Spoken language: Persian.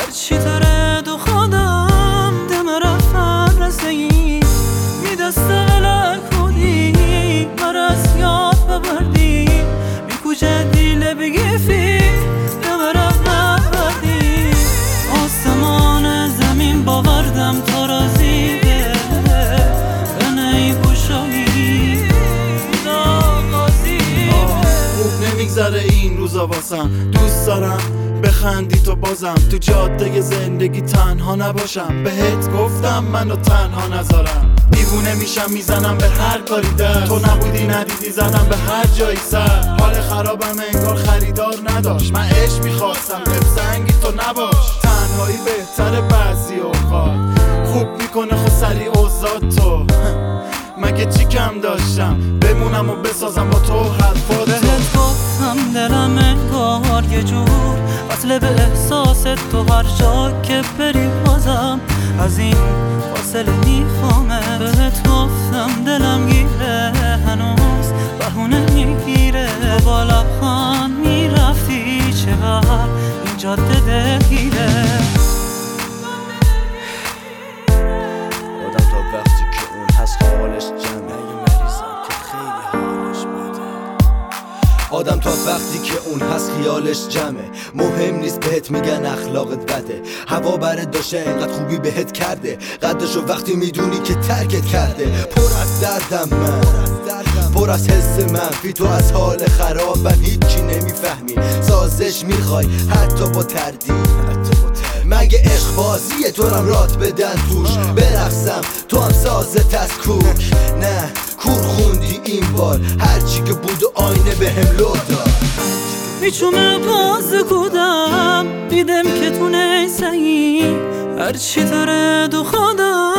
هرچی داره دو خودم دم رفت رسهی می دست ولک بودی مرا از یاد ببردی بی کجا دیل بگی فی دم رفت بردی آسمان زمین باوردم تا رازیده بنهی گوشایی خدا قاضیه خوب نمیگذره این روزا واسم دوست دارم بخندی تو بازم تو جاده زندگی تنها نباشم بهت گفتم منو تنها نذارم دیوونه میشم میزنم به هر کاری در تو نبودی ندیدی زدم به هر جایی سر حال خرابم انگار خریدار نداشت من عشق میخواستم سنگی تو نباش تنهایی بهتره بعضی اوقات خوب میکنه خود سریع اوزاد تو مگه چی کم داشتم بمونم و بسازم با تو حرفاتو بهت گفتم دلم انگار یه جور وصله به احساس تو هر جا که بری بازم از این فاصله میخوامه بهت گفتم دلم گیره هنوز بهونه میگیره با لبخند میرفتی چقدر این جاده دلگیره آدم تا وقتی که اون هست حالش جمعه مریضم که خیلی حالش بده آدم تا وقتی که اون هست خیالش جمعه مهم نیست بهت میگن اخلاقت بده هوا برت داشته انقدر خوبی بهت کرده قدرشو وقتی میدونی که ترکت کرده پر از دردم من پر از حس منفی تو از حال خرابم هیچی نمیفهمی سازش میخوای حتی با تردید مگه عشق بازیه تو رم رات بدن توش برقصم تو هم سازت از کوک نه کور خوندی این بار هرچی که بود و آینه به هم لو داد میچونه باز کودم دیدم که تو نیسایی هرچی داره دو خودم